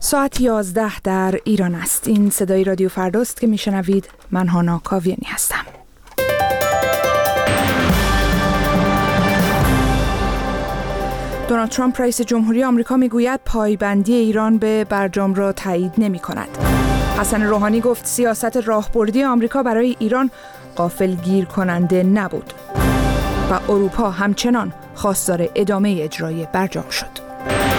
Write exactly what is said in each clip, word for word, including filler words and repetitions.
ساعت یازده در ایران است. این صدای رادیو فرداست که میشنوید. من هانا کاویانی هستم. دونالد ترامپ رئیس جمهوری آمریکا میگوید پایبندی ایران به برجام را تایید نمی کند. حسن روحانی گفت سیاست راهبردی آمریکا برای ایران غافلگیر کننده نبود و اروپا همچنان خواستار ادامه اجرای برجام شد.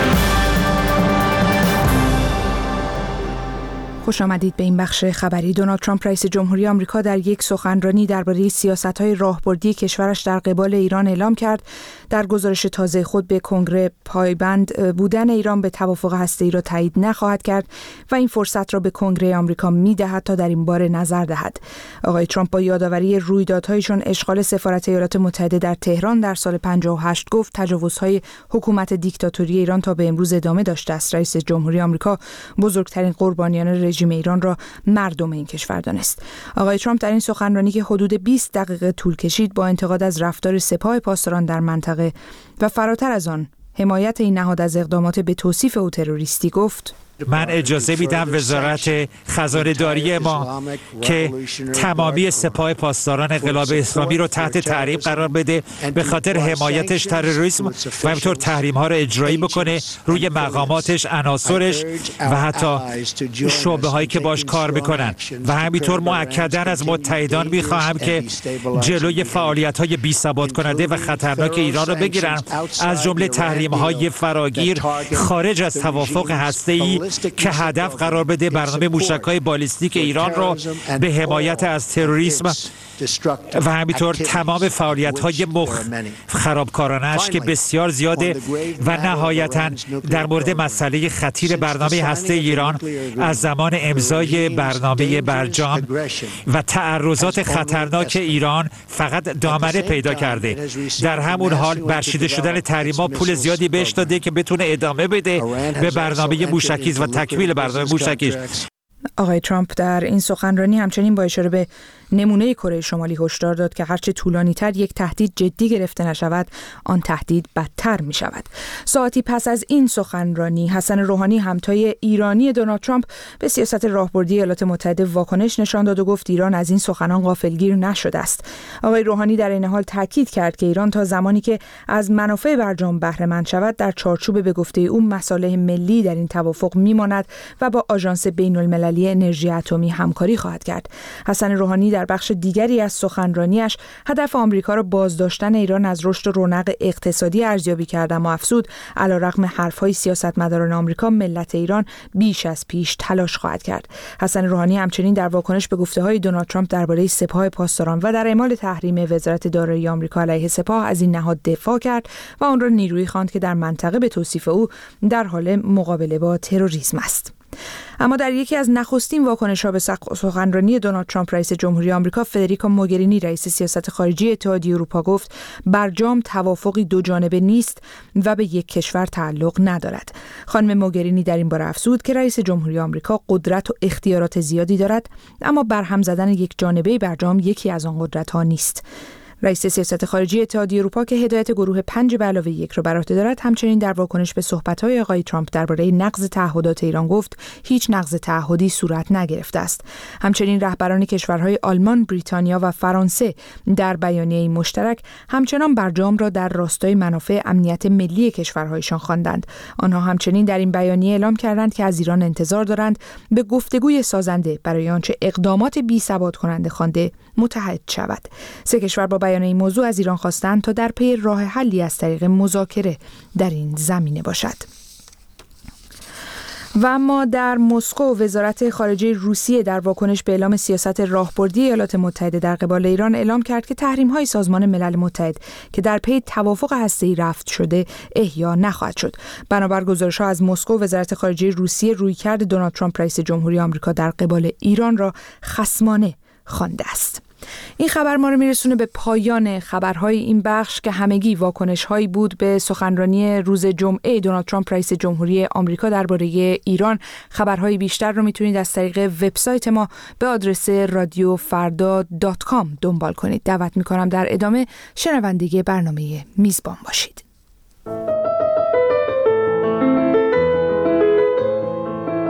خوش آمدید به این بخش خبری. دونالد ترامپ رئیس جمهوری آمریکا در یک سخنرانی درباره سیاست‌های راهبردی کشورش در قبال ایران اعلام کرد در گزارش تازه خود به کنگره پایبند بودن ایران به توافق هسته‌ای را تایید نخواهد کرد و این فرصت را به کنگره آمریکا می‌دهد تا در این باره نظر دهد. آقای ترامپ با یادآوری رویدادهایشان اشغال سفارت ایالات متحده در تهران در سال پنجاه و هشت گفت تجاوزهای حکومت دیکتاتوری ایران تا به امروز ادامه داشته است. رئیس جمهوری آمریکا بزرگترین قربانیان رژیم ایران را مردم این کشور دانست. آقای ترامپ در این سخنرانی که حدود بیست دقیقه طول کشید با انتقاد از رفتار سپاه پاسداران در منطقه و فراتر از آن حمایت این نهاد از اقدامات به توصیف او تروریستی گفت: من اجازه میدم وزارت خزانه‌داری ما که تمامی سپاه پاسداران انقلاب اسلامی رو تحت تحریم قرار بده به خاطر حمایتش تروریسم و همینطور تحریم ها رو اجرایی بکنه روی مقاماتش، عناصرش و حتی شعبه هایی که باش کار میکنن. و همینطور مؤکداً از متحدان میخواهم که جلوی فعالیت های بی ثبات کننده و خطرناک ایران رو بگیرن، از جمله تحریم های فراگیر خارج از توافق هسته‌ای که هدف قرار بده برنامه موشک‌های بالیستیک ایران رو به حمایت از تروریسم و همینطور تمام فعالیت‌های مخ خرابکارانش که بسیار زیاده و نهایتاً در مورد مسئله خطیر برنامه هسته ایران از زمان امضای برنامه برجام و تعرضات خطرناک ایران فقط دامنه پیدا کرده. در همون حال برچیده شدن تحریم‌ها پول زیادی بهش داده که بتونه ادامه بده به برنامه موشکیز و تکمیل برنامه موشکیز. آقای ترامپ در این سخنرانی همچنین با اشاره به نمونه کره شمالی هشدار داد که هرچه طولانی‌تر یک تهدید جدی گرفته نشود، آن تهدید بدتر می شود. ساعتی پس از این سخنرانی، حسن روحانی همتای ایرانی دونالد ترامپ به سیاست راهبردی ایالات متحده واکنش نشان داد و گفت ایران از این سخنان غافلگیر نشده است. آقای روحانی در این حال تاکید کرد که ایران تا زمانی که از منافع برجام بهره مند شود در چارچوب به گفته او مصالح ملی در این توافق میماند و با آژانس بین‌المللی انرژی اتمی همکاری خواهد کرد. حسن روحانی در بخش دیگری از سخنرانیش هدف آمریکا را بازداشتن ایران از رشد و رونق اقتصادی ارزیابی کرد، اما افزود علیرغم حرف‌های سیاستمداران آمریکا ملت ایران بیش از پیش تلاش خواهد کرد. حسن روحانی همچنین در واکنش به گفته‌های دونالد ترامپ درباره سپاه پاسداران و در اعمال تحریم وزارت دارایی آمریکا علیه سپاه از این نهاد دفاع کرد و آن را نیرویی خواند که در منطقه به توصیف او در حال مقابله با تروریسم است. اما در یکی از نخستین واکنش‌ها به سخنرانی دونالد ترامپ رئیس جمهوری آمریکا، فدریکا موگرینی رئیس سیاست خارجی اتحادیه اروپا گفت برجام توافقی دو جانبه نیست و به یک کشور تعلق ندارد. خانم موگرینی در این باره افزود که رئیس جمهوری آمریکا قدرت و اختیارات زیادی دارد، اما برهم زدن یک جانبه برجام یکی از آن قدرت‌ها نیست. رئیس سیاست خارجی اتحادیه اروپا که هدایت گروه پنج به علاوه یک را بر عهده دارد، همچنین در واکنش به صحبت‌های آقای ترامپ درباره نقض تعهدات ایران گفت هیچ نقض تعهدی صورت نگرفته است. همچنین رهبران کشورهای آلمان، بریتانیا و فرانسه در بیانیه‌ای مشترک همچنان برجام را در راستای منافع امنیت ملی کشورهایشان خواندند. آنها همچنین در این بیانیه اعلام کردند که از ایران انتظار دارند به گفتگوی سازنده برای آنچه اقدامات بی‌ثبات کننده خوانده متحد شود. سه کشور با بیان این موضوع از ایران خواستند تا در پی راه حلی از طریق مذاکره در این زمینه باشد. و اما در مسکو، وزارت خارجه روسیه در واکنش به اعلام سیاست راهبردی ایالات متحده در قبال ایران اعلام کرد که تحریم‌های سازمان ملل متحد که در پی توافق هسته‌ای رفع شده احیا نخواهد شد. بنابر گزارش‌ها از مسکو، وزارت خارجه روسیه رویکرد دونالد ترامپ رئیس جمهوری آمریکا در قبال ایران را خصمانه خوانده است. این خبر ما رو میرسونه به پایان خبرهای این بخش که همگی واکنش‌هایی بود به سخنرانی روز جمعه دونالد ترامپ رئیس جمهوری آمریکا درباره ایران. خبرهای بیشتر رو میتونید از طریق وبسایت ما به آدرس رادیو فردا دات کام دنبال کنید. دعوت میکنم در ادامه شنوندگی برنامه میزبان باشید.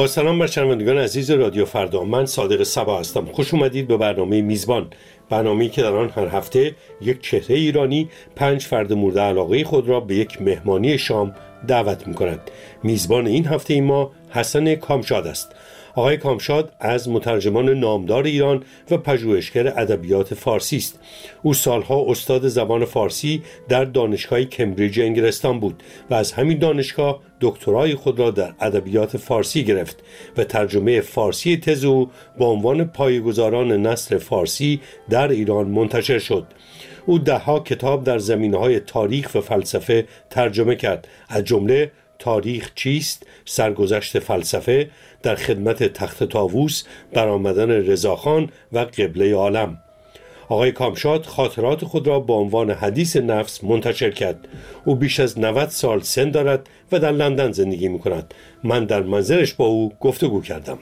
با سلام بر شنوندگان عزیز رادیو فردا، من صادق صبا هستم. خوش اومدید به برنامه میزبان، برنامه‌ای که در آن هر هفته یک چهره ایرانی پنج فرد مورد علاقه خود را به یک مهمانی شام دعوت می‌کند. میزبان این هفته ما حسن کامشاد است. آقای کامشاد از مترجمان نامدار ایران و پژوهشگر ادبیات فارسی است. او سالها استاد زبان فارسی در دانشگاه کمبریج انگلستان بود و از همین دانشگاه دکترای خود را در ادبیات فارسی گرفت و ترجمه فارسی تز او با عنوان پایه‌گذاران نثر فارسی در ایران منتشر شد. او ده‌ها کتاب در زمینه‌های تاریخ و فلسفه ترجمه کرد، از جمله تاریخ چیست، سرگذشت فلسفه، در خدمت تخت طاووس، برآمدن رضاخان و قبله عالم. آقای کامشاد خاطرات خود را با عنوان حدیث نفس منتشر کرد. او بیش از نود سال سن دارد و در لندن زندگی می کند. من در منزلش با او گفتگو کردم.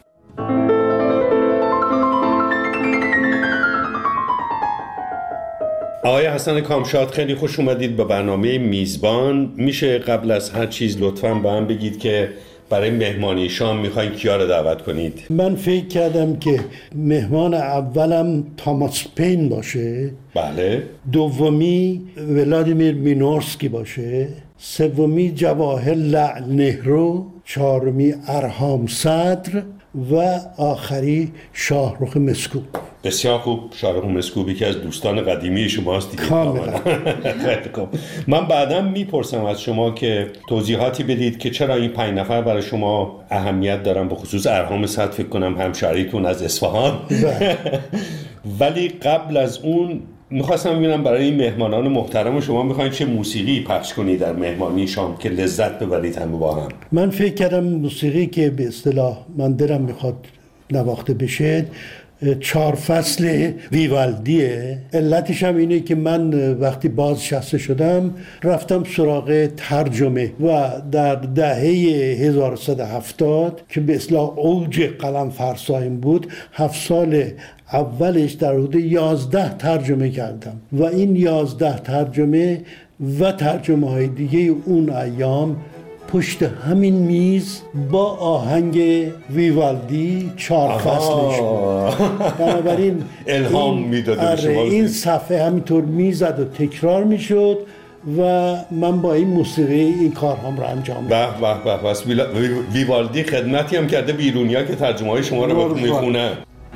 آقای حسن کامشاد، خیلی خوش اومدید به برنامه میزبان. میشه قبل از هر چیز لطفاً به هم بگید که برای مهمانی شام میخواین کیا رو دعوت کنید؟ من فکر کردم که مهمان اولم تاماس پین باشه، بله. دومی ولادیمیر مینورسکی باشه، سومی جواهرلال نهرو، چهارمی ارهام صدر و آخری شاهرخ مسکوب. بسیار خوب. شاهرخ مسکوب که از دوستان قدیمی شماست دیگه. کاملا. خیلی خوب. من بعداً میپرسم از شما که توضیحاتی بدید که چرا این پنج نفر برای شما اهمیت دارن، به خصوص ارهام صدر فکر کنم همشهریتون از اصفهان. ولی قبل از اون میخواستم ببینم برای این مهمانان محترم شما میخواین چه موسیقی پخش کنید در مهمانی شام که لذت ببرید هم با هم؟ من فکر کردم موسیقی که به اصطلاح من دلم میخواد نواخته بشه چهار فصل ویوالدیه. علتش هم اینه که من وقتی بازنشسته شدم رفتم سراغ ترجمه و در دهه هزار و سیصد و هفتاد که به اصطلاح اوج قلم فرساییم بود، هفت سال اولش در حدود یازده ترجمه کردم و این یازده ترجمه و ترجمه های دیگه اون ایام پشت همین میز با آهنگ ویوالدی چهار فصلش بود. بنابراین الهام میداده به شما. این صفحه همینطور میزد و تکرار میشد و من با این موسیقی این کارهام رو انجام دادم. به به به. بس ویوالدی خدمتی هم کرده بیرونیا که ترجمه های شما رو میخونه.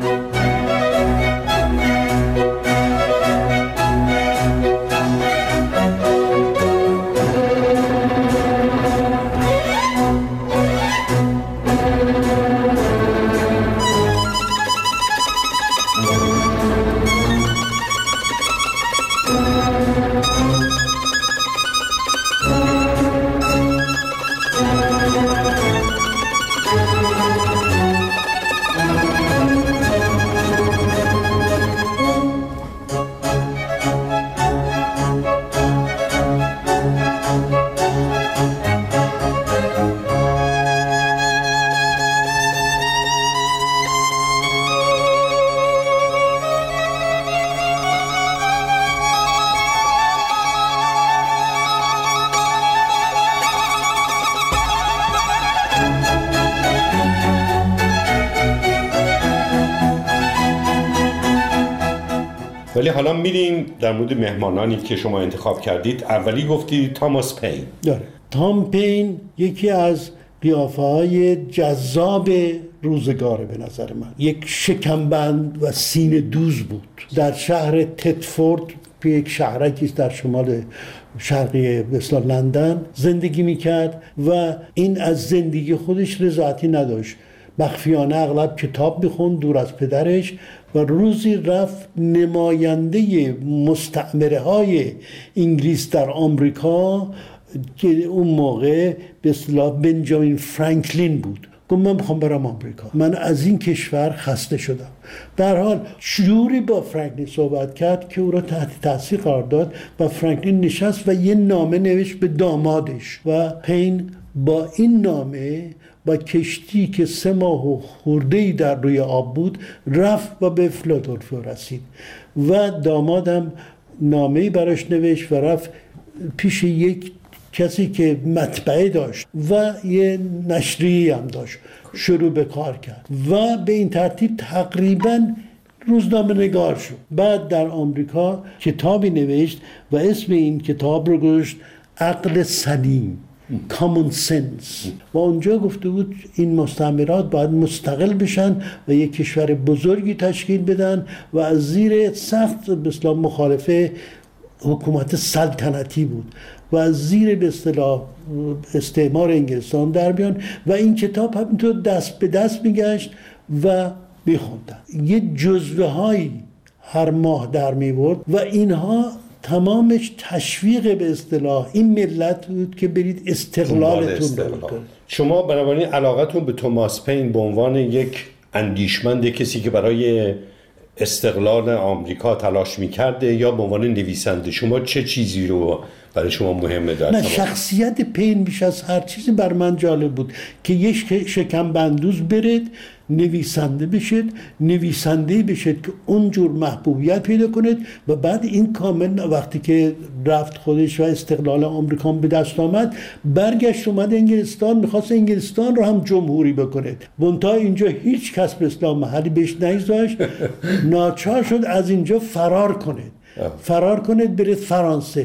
ولی حالا میریم در مورد مهمانانی که شما انتخاب کردید. اولی گفتی تاماس پین. داره. تام پین یکی از قیافه‌های جذاب روزگاره به نظر من. یک شکمبند و سینه دوز بود. در شهر تدفورد که یک شهرکی است در شمال شرقی مثلا لندن زندگی میکرد و این از زندگی خودش رضایتی نداشت. مخفیانه اغلب کتاب میخوند دور از پدرش و روزی رفت نماینده مستعمره های انگلیس در آمریکا که اون موقع به اصطلاح بنجامین فرانکلین بود. گفت من میخوام برم آمریکا، من از این کشور خسته شدم. در حال جوری با فرانکلین صحبت کرد که او را تحت تاثیر قرار داد و فرانکلین نشست و یه نامه نوشت به دامادش و پین با این نامه با کشتی که سه ماه و خورده‌ای در روی آب بود رفت و به فیلادلفیا رسید و دامادم نامه‌ای براش نوشت و رفت پیش یک کسی که مطبعه داشت و یه نشریه هم داشت شروع به کار کرد و به این ترتیب تقریباً روزنامه نگار شد. بعد در آمریکا کتابی نوشت و اسم این کتاب رو گذاشت عقل سلیم، common sense، و اونجا گفته بود این مستعمرات باید مستقل بشن و یک کشور بزرگی تشکیل بدن و از زیر سخت به اصطلاح مخالفه حکومت سلطنتی بود و از زیر به اصطلاح استعمار انگلستان در بیان و این کتاب همینطور دست به دست میگشت و میخوندن. یه جزوه هایی هر ماه در میورد و اینها تمامش تشویق به اصطلاح این ملت بود که برید استقلالتون رو کنید. شما بنابراین علاقتون به توماس پین به عنوان یک اندیشمند، کسی که برای استقلال آمریکا تلاش میکرده، یا به عنوان نویسنده، شما چه چیزی رو برای شما مهمه در نه، شخصیت پین بیش از هر چیزی بر من جالب بود که یک شکم بندوز برید نویسنده بشید، نویسنده بشید که اونجور محبوبیت پیدا کنید و بعد این کامل وقتی که رفت خودش و استقلال آمریکا به دست آمد برگشت اومد انگلستان، میخواست انگلستان رو هم جمهوری بکنید. منتها اینجا هیچ کس به اسلام محلی بهش نگذاشت، ناچار شد از اینجا فرار کنید فرار کنید برید فرانسه.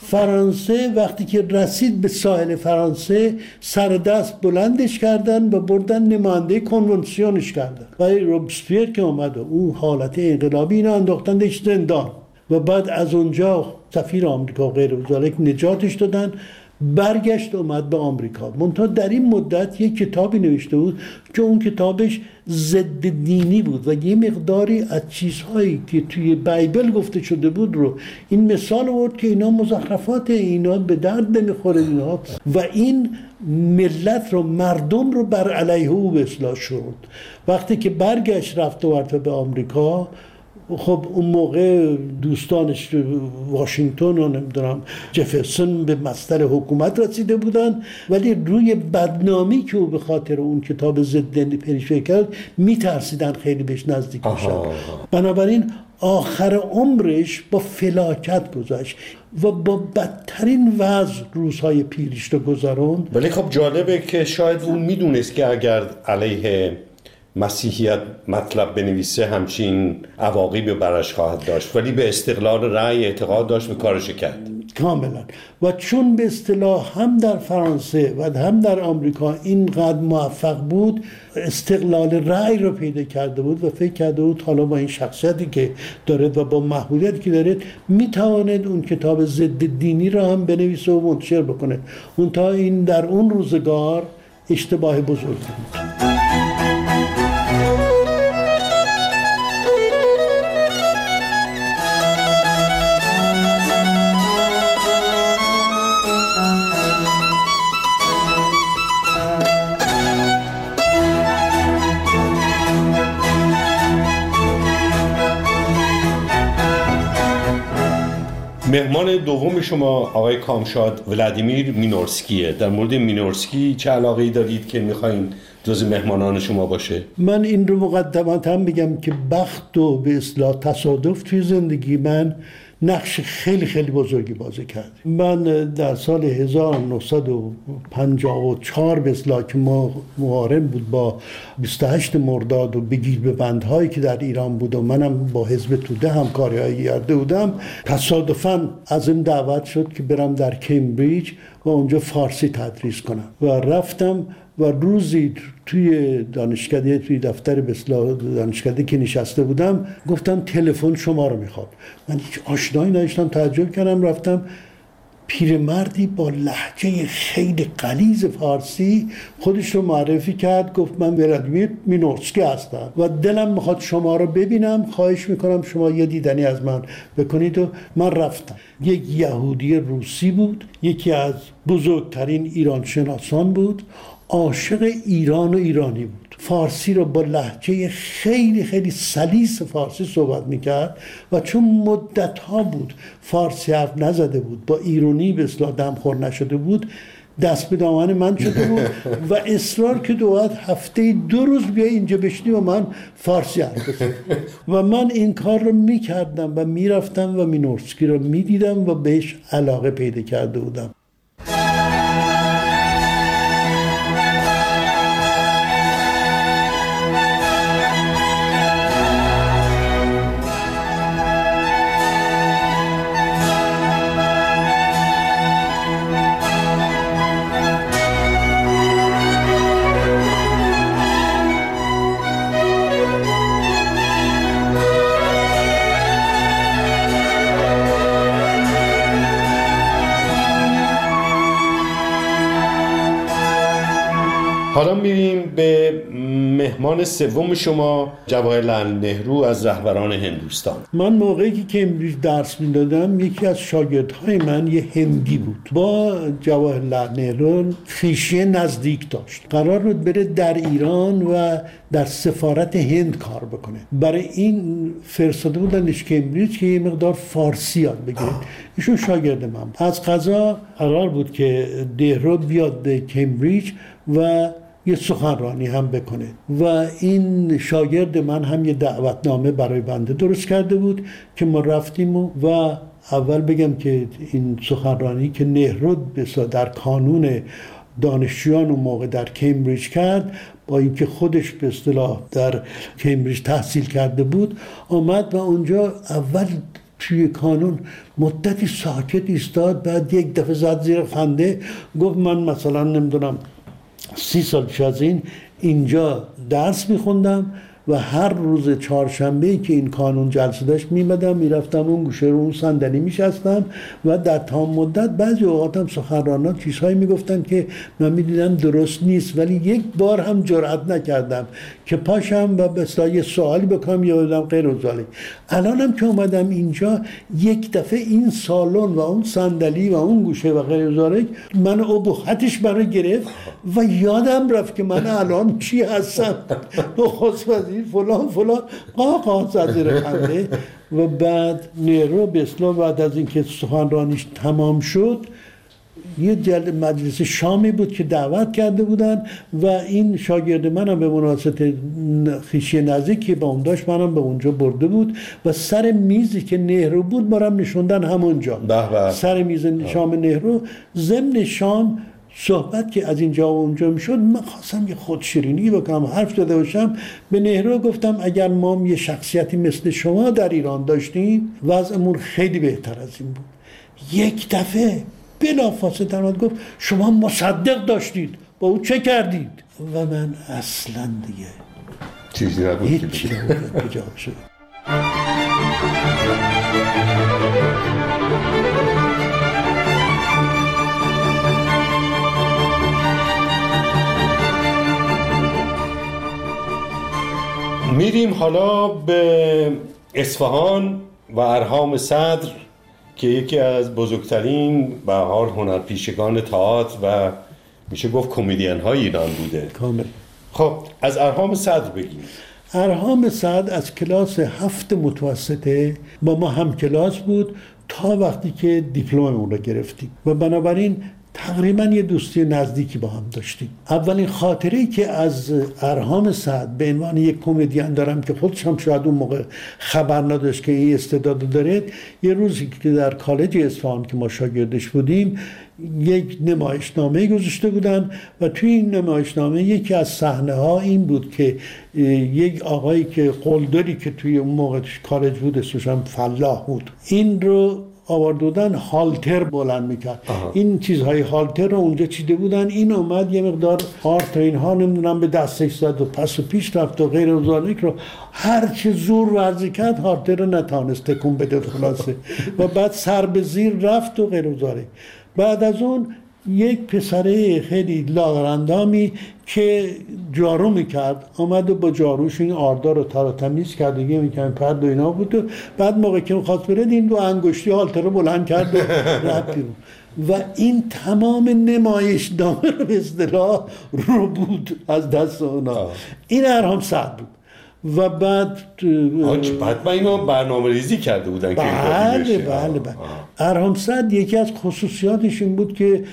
فرانسه وقتی که رسید به ساحل فرانسه سر دست بلندش کردن و بردن نماینده کنونسیونش کردن. ولی روبسپیر که اومد و اون حالت انقلابی اینو انداختندش زندان و بعد از اونجا سفیر آمریکا و غیر ذالک نجاتش دادن، برگشت اومد به آمریکا. منتها در این مدت یک کتابی نوشته بود که اون کتابش ضد دینی بود و یه مقداری از چیزهایی که توی بایبل گفته شده بود رو این مثال آورد که اینا مزخرفات، اینا به درد نمیخوره اینا، و این ملت رو، مردم رو بر علیه او به اصلاح شد. وقتی که برگشت رفت و رفت به آمریکا، خب اون موقع دوستانش واشنگتن و نمیدونم جفرسون به مصدر حکومت رسیده بودن، ولی روی بدنامی که او به خاطر اون کتاب ضد پریشوی کرد میترسیدن خیلی بهش نزدیک بشن. بنابراین آخر عمرش با فلاکت گذشت و با بدترین وضع روزهای پیریش رو گذراند. ولی خب جالبه که شاید اون میدونست که اگر علیه مسیحیت مطلب بنویسه همچین عواقبی برش خواهد داشت، ولی به استقلال رأی اعتقاد داشت و کارش کرد کاملا. و چون به اصطلاح هم در فرانسه و هم در آمریکا اینقدر موفق بود، استقلال رأی رو پیدا کرده بود و فکر کرده بود حالا با این شخصیتی که دارد و با محبوبیتی که دارد میتواند اون کتاب ضد دینی رو هم بنویسه و منتشر بکنه. اونتا این در اون روزگار اشتباه بزرگی بود. مهمان دوم شما آقای کامشاد ولادیمیر مینورسکیه. در مورد مینورسکی چه علاقه‌ای دارید که می‌خواین جز مهمانان شما باشه؟ من این رو مقدماً بگم که بخت و به اصطلاح تصادف توی زندگی من نقش خیلی خیلی بزرگی بازی کرد. من در سال هزار و نهصد و پنجاه و چهار به اصطلاح که ما مقارن بود با بیست و هشت مرداد و بگیر به بندهایی که در ایران بود و منم با حزب توده همکاری‌هایی کرده بودم، تصادفاً از این دعوت شد که برم در کمبریج و اونجا فارسی تدریس کنم و رفتم و روزی توی دانشکده، توی دفتر به اصطلاح دانشکده که نشسته بودم، گفتن تلفن شما رو میخواد. من هیچ آشنایی نداشتم، تعجب کردم، رفتم. پیرمردی با لهجه خیلی غلیظ فارسی خودش رو معرفی کرد، گفت من ولادیمیر مینورسکی هستم و دلم میخواد شما رو ببینم، خواهش میکنم شما یه دیدنی از من بکنید. و من رفتم. یک یهودی روسی بود، یکی از بزرگترین ایران شناسان بود، عاشق ایران و ایرانی بود، فارسی رو با لهجه خیلی خیلی سلیس فارسی صحبت میکرد و چون مدت ها بود فارسی حرف نزده بود، با ایرانی به اصطلاح دمخور نشده بود، دست به دامن من شده بود و اصرار که دوات هفته دو روز بیا اینجا بشنی و من فارسی حرف بزنم و من این کار رو میکردم و میرفتم و مینورسکی رو میدیدم و بهش علاقه پیدا کرده بودم. حالا میریم به مهمان سوم شما، جواهرلال نهرو از رهبران هندوستان. من موقعی که کمبریج درس میدادم یکی از شاگردهای من یه هندی بود. با جواهرلال نهرو خویشی نزدیک داشت. قرار بود بره در ایران و در سفارت هند کار بکنه. برای این فرستاده بودنش کمبریج که یه مقدار فارسی یاد بگیره. ایشون شاگرد من. از قضا قرار بود که نهرو بیاد به کمبریج و یه سخنرانی هم بکنه و این شاگرد من هم یه دعوتنامه برای بنده درست کرده بود که ما رفتیم و, و اول بگم که این سخنرانی که نهرو در کانون دانشجویان اون موقع در کمبریج کرد، با اینکه خودش به اصطلاح در کمبریج تحصیل کرده بود، آمد و اونجا اول توی کانون مدتی ساکت ایستاد، بعد یک دفعه زد زیر خنده، گفت من مثلا نمیدونم سی سال پیش از این اینجا درس میخوندم و هر روز چهارشنبه که این کانون جلسه داشت میمدم میرفتم اون گوشه رو اون صندلی میشستم و در تمام مدت بعضی اوقات هم سخنرانان چیزهایی میگفتن که من میدیدم درست نیست، ولی یک بار هم جرئت نکردم که پاشم و به اصطلاح یه سوالی بکنم یا بدم غیر از ذلک. الانم که اومدم اینجا یک دفعه این سالن و اون صندلی و اون گوشه و غیر از ذلک من ابهتش برای گرفت و یادم رفت که من الان چی هستم. نخست وزیر فلان فلان قاه قاه زد زیر خنده. و بعد نهرو به اصطلاح بعد از اینکه سخنرانیش تمام شد یه جل مجلس شامی بود که دعوت کرده بودن و این شاگرد منم به مناسبت خویشی نزدیکی با اون داشت، منم به اونجا برده بود و سر میزی که نهرو بود برام نشوندن همونجا سر میز شام نهرو. ضمن شام صحبت که از اینجا و اونجا میشد، من خواستم یه خودشیرینی بکنم، حرف زده باشم. به نهرو گفتم اگر ما یه شخصیتی مثل شما در ایران داشتیم وضعمون خیلی بهتر از این بود. یک دفعه بلافاصله درآمد گفت شما مصدق داشتید، با او چه کردید؟ و من اصلا دیگه چیزی نبود که هیچی نبود که جواب شد. میریم حالا به اصفهان و ارهام صدر که یکی از بزرگترین به هر هنرپیشگان تئاتر و میشه گفت کمدین های ایران بوده. کامل. خب از ارهام صدر بگیم. ارهام صدر از کلاس هفت متوسطه با ما هم کلاس بود تا وقتی که دیپلممون رو گرفتیم و بنابراین تقریبا یه دوستی نزدیکی با هم داشتیم. اولین خاطره‌ای که از ارهام صدر به عنوان یک کمدین دارم که خودش هم شاید اون موقع خبر نداشت که این استعداد داره، یه روزی که در کالج اصفهان که ما شاگردش بودیم یک نمایشنامه گذاشته بودن و توی این نمایشنامه یکی از صحنه ها این بود که یک آقایی که قلدری که توی اون موقع کالج بود اسمش هم فلاح بود، این رو آورده بودن هالتر بلند میکرد. آها. این چیزهای هالتر رو اونجا چیده بودن، این اومد یه مقدار هارت اینها نمیدونم به دستش زد و پس و پیش رفت و غیر از ذالک رو هر چه زور ورزی کرد هالتر رو نتانست تکون بده خلاصه و بعد سر به زیر رفت و غیر از ذالک. بعد از اون یک پسره خیلی لاغرندامی که جارو میکرد آمد و با جاروش این آردار رو تر و تمیز کرد دیگه میکنم پرد و اینا بود و بعد موقع که میخواست بره این دو انگشتی هالتر رو بلند کرد و رفت بیرون و این تمام نمایش نامه رو به اصطلاح رو بود از دست اونا. این ارهام صدر بود و بعد آج بعد ما اینو برنامه ریزی کرده بودن که بله بله بله. ارهام صدر یکی از خصوصیاتش این بود که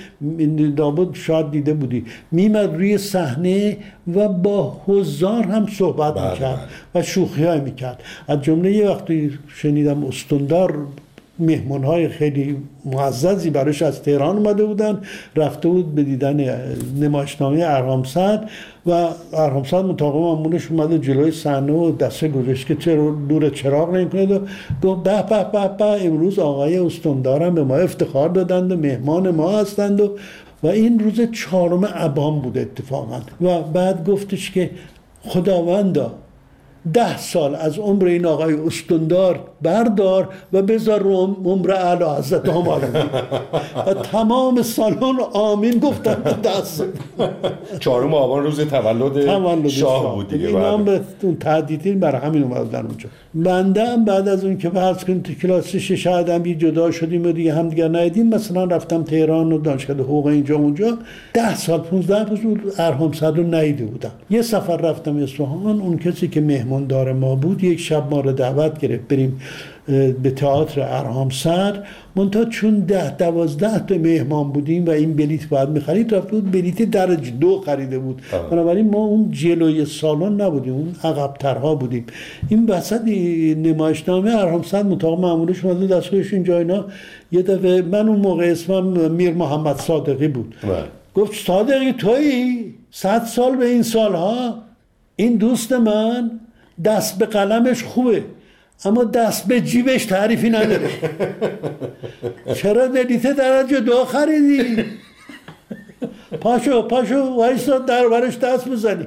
دابد شاید دیده بودی میمد روی صحنه و با حضار هم صحبت بله میکرد بله. و شوخی های میکرد. از جمله یه وقتی شنیدم استاندار مهمان‌های خیلی معززی براش از تهران اومده بودن، رفته بود به دیدن نمایشنامه ارهام صدر و ارهام صدر مطابق معمولش اومده جلوی صحنه و دسته گذاشت که چرا دور چراغ نمی‌کنید و گفت به به به به امروز آقای استاندارم به ما افتخار دادند و مهمان ما هستند و و این روز چهارم ابان بود اتفاقا و بعد گفتش که خداوندا ده سال از عمر این آقای استاندار بردار و بذار رو عمر اعلی حضرت همایون. و تمام سالن آمین گفتن دست. چهارم آبان روز تولد, تولد شاه بود دیگه. اینا هم به اون تهدیدی برای همین اومدن اونجا. بنده هم بعد از اون که فرض کنید تو کلاس شش ادبی جدا شدیم و دیگه هم دیگه ندیدیم، مثلا رفتم تهران و دانشگاه حقوق اینجا اونجا ده سال پانزده روز ارهام صد رو ندیده بودم. یه سفر رفتم اصفهان، اون کسی که مهماندار ما بود یک شب ما رو دعوت گرفت بریم به تئاتر ارهام صدر، منتها چون ده دوازده تا مهمان بودیم و این بلیت باید می‌خرید، رفت بود بلیت درجه دو خریده بود. بنابراین ما اون جلوی سالن نبودیم، اون عقب‌ترها بودیم. این وسط نمایشنامه ارهام صدر مطابق معمولش اومد دستگاهش اینجا اینا. یه دفعه من اون موقع اسمم میر محمد صادقی بود. گفت صادقی تویی؟ صد سال به این سالها؟ این دوست من دست به قلمش خوبه اما دست به جیبش تعریفی نداره. چرا بلیت درجه دو خریدی؟ پاشو پاشو وایسا در برش دست بزنی.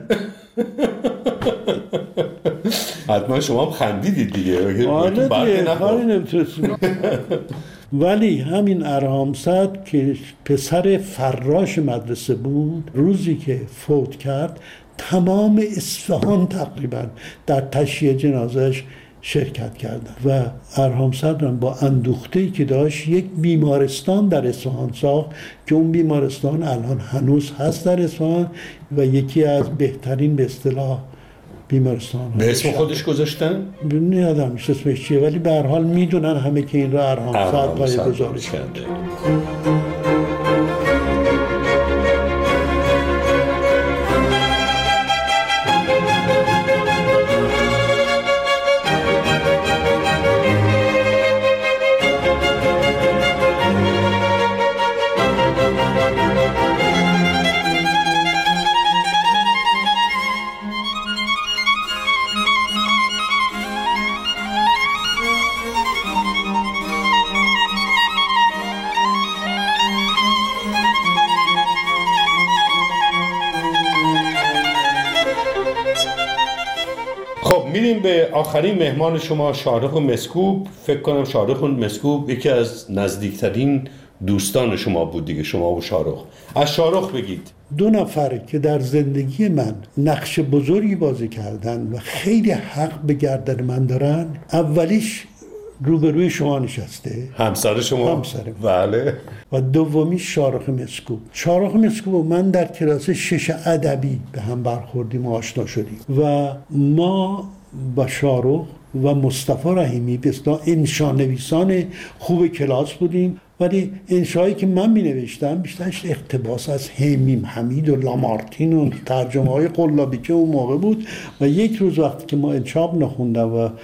حتما شما هم خندیدید دیگه. آره دیگه کاری نمیتونستیم. ولی همین ارهام صدر که پسر فراش مدرسه بود، روزی که فوت کرد تمام اصفهان تقریبا در تشییع جنازهش شرکت کردن و ارهام صدر با اندوخته‌ای که داشت یک بیمارستان در اصفهان ساخت که اون بیمارستان الان هنوز هست در اصفهان و یکی از بهترین به اصطلاح بیمارستان. به اسم خودش گذاشتن؟ نمیدونم میشه اسمش چیه، ولی به هر حال میدونن همه که این را ارهام صدر پایه‌گذاری کرده. میریم به آخرین مهمان شما، شارق مسکوب. فکر کنم شارق مسکوب یکی از نزدیکترین دوستان شما بود دیگه، شما و شارق. از شارق بگید. دو نفر که در زندگی من نقش بزرگی بازی کردن و خیلی حق به گردن من دارن، اولیش روبروی شما نشسته، همسر شما. همسر بله. و دومی شارق مسکوب. شارق مسکوب و من در کلاس شش ادبی به هم برخوردیم و آشنا شدیم و ما با شارق و مصطفی رحیمی به اصطلاح انشا نویسان خوب کلاس بودیم، ولی انشایی که من می نوشتم بیشترش اقتباس از همیم حمید و لامارتین و ترجمه های قلابی که اون موقع بود. و یک روز وقتی که ما انشاب نخوندم و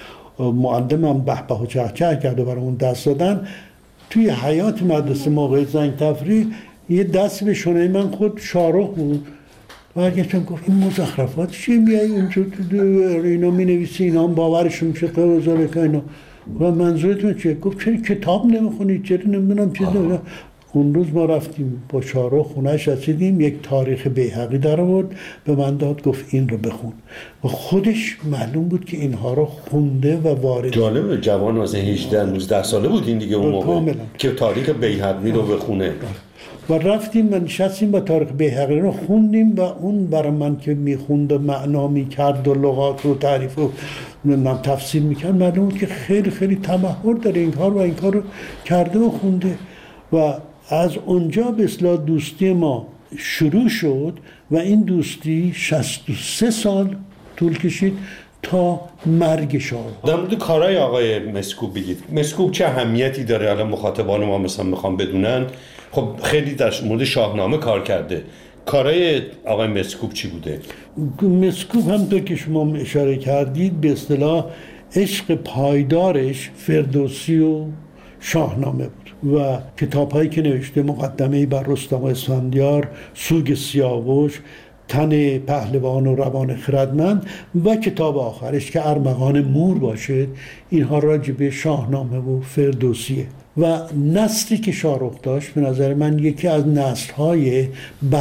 معلمم به به و چه چه کرده برای اون دست دادن، توی حیات مدرسه موقع زنگ تفریح یه دست به شونه من خود شارق بود و برگشتم گفت این مزخرفات چیه میای اینجا اینا می نویسی، اینا هم باورشون میشه قوزاره که اینا. و منظورتون چیه؟ گفت چرا کتاب نمیخونید، چرا نمیدونم چیز داره. اون روز ما رفتیم با شارق خونهش رسیدیم، یک تاریخ بیهقی در آورد به من داد، گفت این رو بخون و خودش معلوم بود که اینها رو خونده و وارد. جالبه، جوان از هجده نوزده ساله بود این دیگه اون موقع کاملا. که تاریخ بیهقی رو بخونه. و رفتیم و نشستیم با تاریخ بیهقی رو خوندیم و اون برای من که میخوند و معنا میکرد و لغات رو تعریف و تفسیر میکرد، معلوم بود که خیلی خیلی تمحور داره این کار و این کار رو کرده و خونده. و از اونجا به اصطلاح دوستی ما شروع شد و این دوستی شصت و سه سال طول کشید تا مرگ شاه. در مورد کارهای آقای مسکوب بگید. مسکوب چه اهمیتی داره؟ الان مخاطبان ما مثلا میخوام بدونن. خب خیلی در مورد شاهنامه کار کرده. کارهای آقای مسکوب چی بوده؟ مسکوب همونطور که شما اشاره کردید به اصطلاح عشق پایدارش فردوسی و شاهنامه بود و کتاب‌هایی که نوشته، مقدمه‌ای بر رستم و اسفندیار، سوگ سیاوش، تن پهلوان و روان خردمند و کتاب آخرش که ارمغان مور باشه، اینها راجع به شاهنامه و فردوسیه. و نسلی که شاهرخ داشت به نظر من یکی از نسل‌های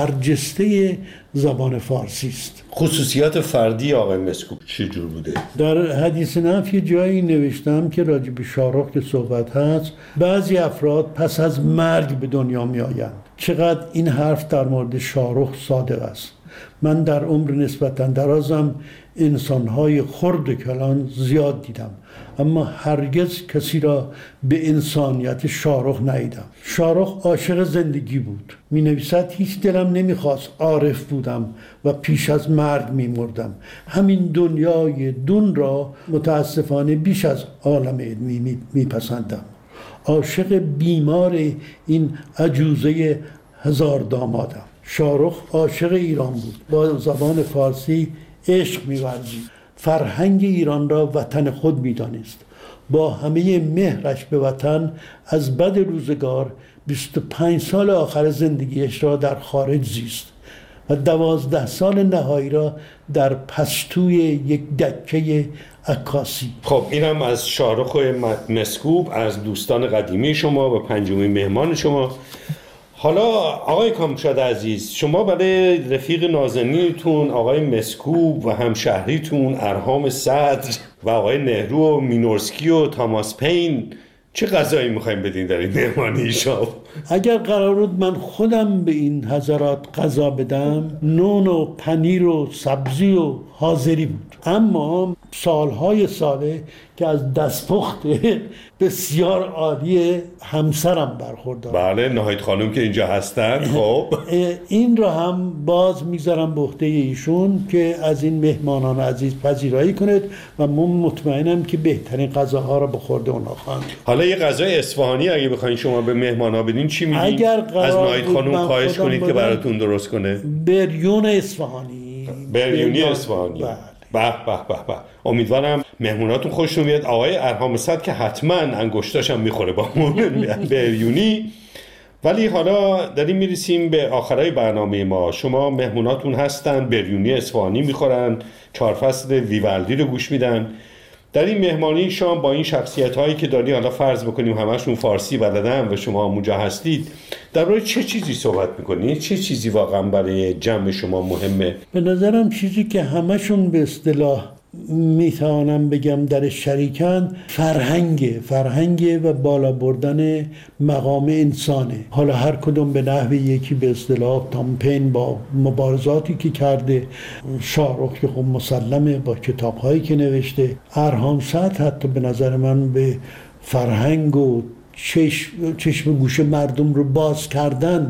برجسته زبان فارسی است. خصوصیات فردی آقای مسکوب چجور بوده؟ در حدیث نفس یه جایی نوشتم که راجع به شاهرخ که صحبت هست، بعضی افراد پس از مرگ به دنیا می آیند. چقدر این حرف در مورد شاهرخ صادق است. من در عمر نسبتاً درازم انسان‌های خرد کلان زیاد دیدم، اما هرگز کسی را به انسانیت شاهرخ ندیدم. شاهرخ عاشق زندگی بود. می نویسد هیچ دلم نمیخواست عارف بودم و پیش از مرگ می مردم. همین دنیای دون را متاسفانه بیش از عالم علمی می, می پسندم. عاشق بیمار این عجوزه هزار دامادم. شاهرخ عاشق ایران بود. با زبان فارسی عشق می‌ورزید. فرهنگ ایران را وطن خود می‌دانست. با همه مهرش به وطن از بد روزگار بیست و پنج سال آخر زندگیش را در خارج زیست و دوازده سال نهایی را در پستوی یک دکه عکاسی. خب اینم از شاهرخ مسکوب، از دوستان قدیمی شما و پنجمین مهمان شما. حالا آقای کامشاد عزیز، شما برای رفیق نازنینتون آقای مسکوب و همشهریتون ارهام صدر و آقای نهرو و مینورسکی و تاماس پین چه غذایی میخوایم بدین در این مهمانی شب؟ اگر قرار بود من خودم به این حضرات غذا بدم، نون و پنیر و سبزی و حاضری بود، اما سالهای ساله که از دستپخت بسیار عالی همسرم برخوردار. بله، نهایت خانم که اینجا هستن. خب این را هم باز میذارم به عهده ایشون که از این مهمانان عزیز پذیرایی کنید و من مطمئنم که بهترین غذاها را به خورده اونا خواهند. حالا یه غذای اصفهانی اگه بخواین شما به مهمانا بدین چی میگین؟ اگر از نهایت خانم خواهش کنید که براتون درست کنه. بریون اصفهانی. بریونی اصفهانی. به به به به. امیدوارم مهموناتون خوشتون بیاد. آقای ارهام صدر که حتما انگشتاش هم میخوره با مون بریونی. ولی حالا داریم میرسیم به آخرای برنامه ما. شما مهموناتون هستن، بریونی اصفهانی میخورن، چهار فصل ویوالدی رو گوش میدن. در این مهمانی شما با این شخصیت هایی که داری، حالا فرض بکنیم همشون فارسی بلدن و شما اونجا هستید، در مورد چه چیزی صحبت میکنید؟ چه چیزی واقعا برای جمع شما مهمه؟ به نظرم چیزی که همشون به اصطلاح میتوانم بگم در شریکن فرهنگ فرهنگ و بالا بردن مقام انسانه. حالا هر کدوم به نحو یکی به اصطلاح تام پین با مبارزاتی که کرده، شاهرخ که خب مسلمه با کتابهایی که نوشته، ارهام صدر حتی به نظر من به فرهنگ و چشم, چشم گوش مردم رو باز کردن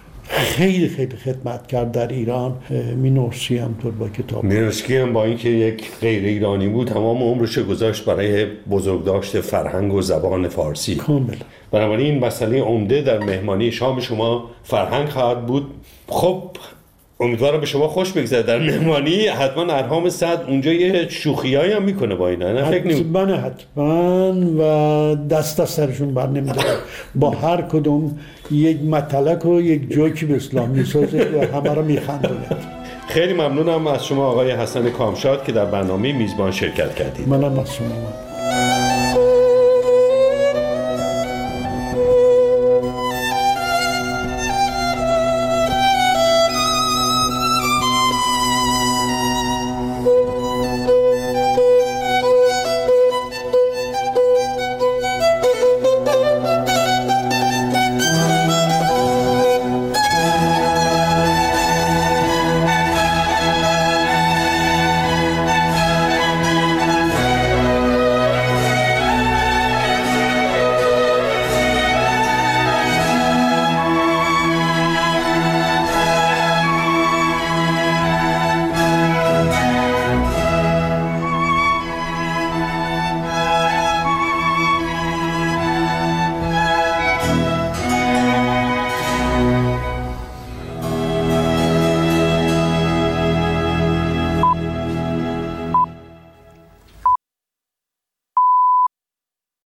خیلی خیلی خدمت کرد در ایران. مینورسکی هم طور با کتاب مینورسکی هم با اینکه یک غیر ایرانی بود تمام عمرش گذاشت برای بزرگداشت فرهنگ و زبان فارسی. کاملا. بنابراین این مسئله عمده در مهمانی شام شما فرهنگ خواهد بود. خب امیدوارم به شما خوش بگذره در مهمانی. حتما ارهام صدر اونجا یه شوخیایی هم میکنه با اینا، نه فکر نمی حتما حتما و دست از سرشون بر نمیداره. با هر کدوم یک مطلق و یک جوکی به اسلام میسازه و همه رو میخندونه. خیلی ممنونم از شما آقای حسن کامشاد که در برنامه میزبان شرکت کردید. منم از شما.